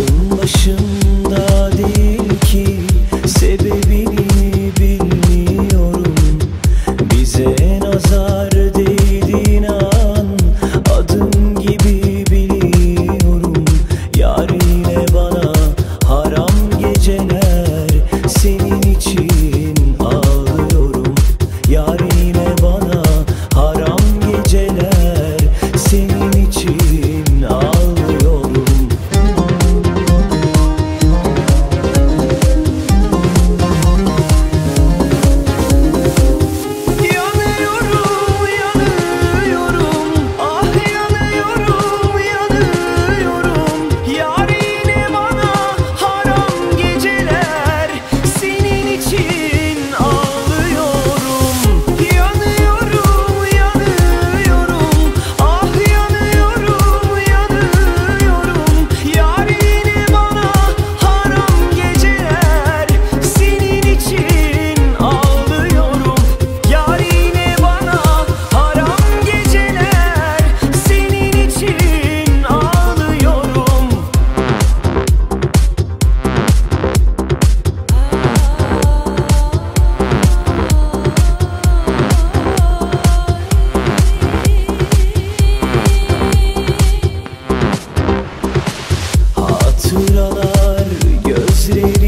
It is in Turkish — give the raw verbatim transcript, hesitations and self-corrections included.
Aklım başımda değil ki, sebebini bilmiyorum. Bize nazar değdiğin an adım gibi biliyorum. Yar yine bana haram geceler, senin için ağlıyorum. Yar yine bana haram geceler, senin için ağlıyorum. Yanıyorum, yanıyorum, ah yanıyorum, yanıyorum. Yar yine bana haram geceler, senin için ağlıyorum. Yanıyorum, yanıyorum, ah yanıyorum, yanıyorum. Yar yine bana haram geceler, senin için ağlıyorum. Yar yine bana haram geceler, senin için ağlıyorum. Hatıralar gözlerim